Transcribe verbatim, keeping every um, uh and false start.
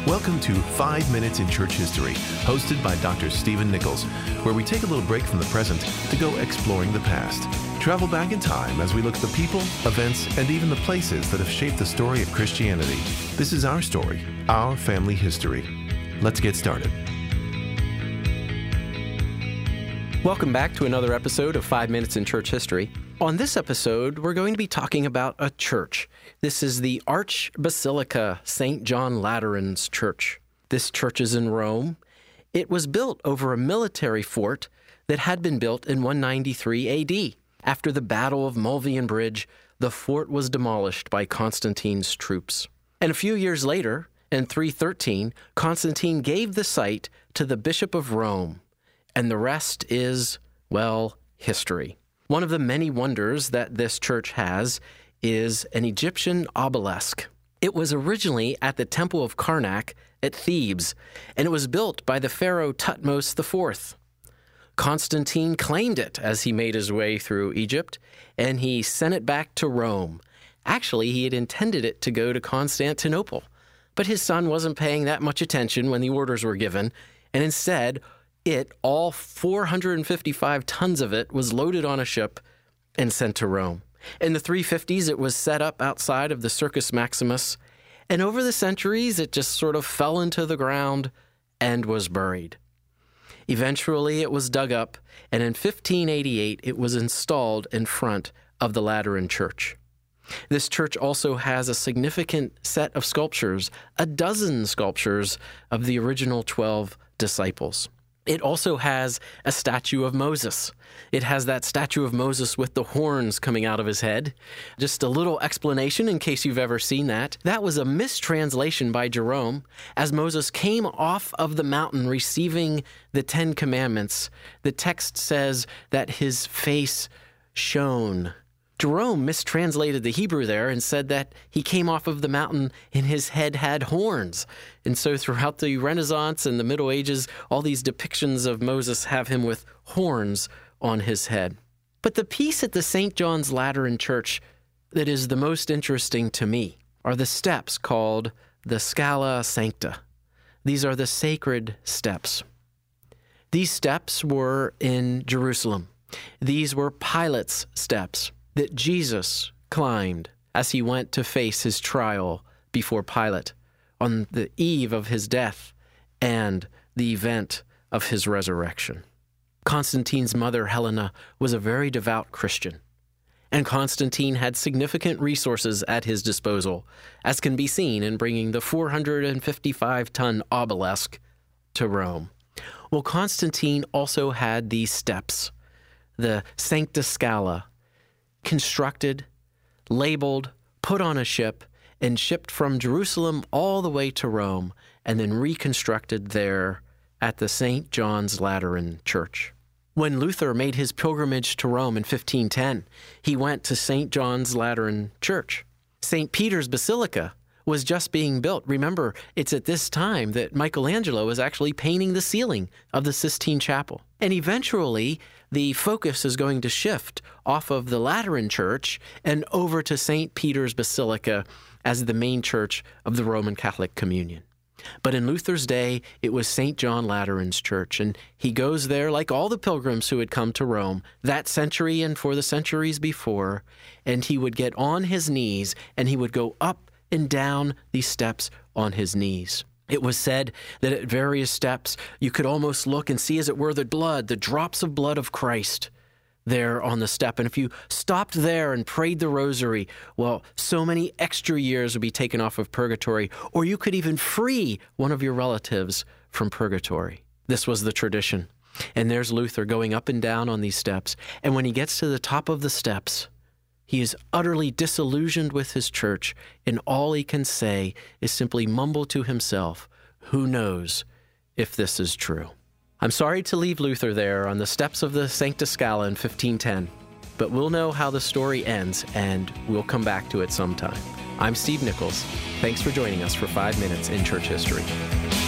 Welcome to Five Minutes in Church History, hosted by Doctor Stephen Nichols, where we take a little break from the present to go exploring the past. Travel back in time as we look at the people, events, and even the places that have shaped the story of Christianity. This is our story, our family history. Let's get started. Welcome back to another episode of Five Minutes in Church History. On this episode, we're going to be talking about a church. This is the Archbasilica Saint John Lateran's Church. This church is in Rome. It was built over a military fort that had been built in one ninety-three A D. After the Battle of Mulvian Bridge, the fort was demolished by Constantine's troops. And a few years later, in three thirteen, Constantine gave the site to the Bishop of Rome. And the rest is, well, history. One of the many wonders that this church has is an Egyptian obelisk. It was originally at the Temple of Karnak at Thebes, and it was built by the pharaoh Thutmose the fourth. Constantine claimed it as he made his way through Egypt, and he sent it back to Rome. Actually, he had intended it to go to Constantinople, but his son wasn't paying that much attention when the orders were given, and instead, it, all four hundred fifty-five tons of it, was loaded on a ship and sent to Rome. In the three fifties, it was set up outside of the Circus Maximus, and over the centuries, it just sort of fell into the ground and was buried. Eventually, it was dug up, and in fifteen eighty-eight, it was installed in front of the Lateran Church. This church also has a significant set of sculptures, a dozen sculptures of the original twelve disciples. It also has a statue of Moses. It has that statue of Moses with the horns coming out of his head. Just a little explanation in case you've ever seen that. That was a mistranslation by Jerome. As Moses came off of the mountain receiving the Ten Commandments, the text says that his face shone. Jerome mistranslated the Hebrew there and said that he came off of the mountain and his head had horns. And so throughout the Renaissance and the Middle Ages, all these depictions of Moses have him with horns on his head. But the piece at the Saint John's Lateran Church that is the most interesting to me are the steps called the Scala Sancta. These are the sacred steps. These steps were in Jerusalem. These were Pilate's steps that Jesus climbed as he went to face his trial before Pilate on the eve of his death and the event of his resurrection. Constantine's mother, Helena, was a very devout Christian, and Constantine had significant resources at his disposal, as can be seen in bringing the four hundred fifty-five ton obelisk to Rome. Well, Constantine also had these steps, the Sancta Scala, constructed, labeled, put on a ship, and shipped from Jerusalem all the way to Rome, and then reconstructed there at the Saint John's Lateran Church. When Luther made his pilgrimage to Rome in fifteen ten, he went to Saint John's Lateran Church. Saint Peter's Basilica was just being built. Remember, it's at this time that Michelangelo was actually painting the ceiling of the Sistine Chapel. And eventually, the focus is going to shift off of the Lateran Church and over to Saint Peter's Basilica as the main church of the Roman Catholic Communion. But in Luther's day, it was Saint John Lateran's church, and he goes there like all the pilgrims who had come to Rome that century and for the centuries before, and he would get on his knees and he would go up and down these steps on his knees. It was said that at various steps, you could almost look and see, as it were, the blood, the drops of blood of Christ there on the step. And if you stopped there and prayed the rosary, well, so many extra years would be taken off of purgatory, or you could even free one of your relatives from purgatory. This was the tradition. And there's Luther going up and down on these steps. And when he gets to the top of the steps, he is utterly disillusioned with his church, and all he can say is simply mumble to himself, "Who knows if this is true?" I'm sorry to leave Luther there on the steps of the Sancta Scala in fifteen ten, but we'll know how the story ends, and we'll come back to it sometime. I'm Steve Nichols. Thanks for joining us for Five Minutes in Church History.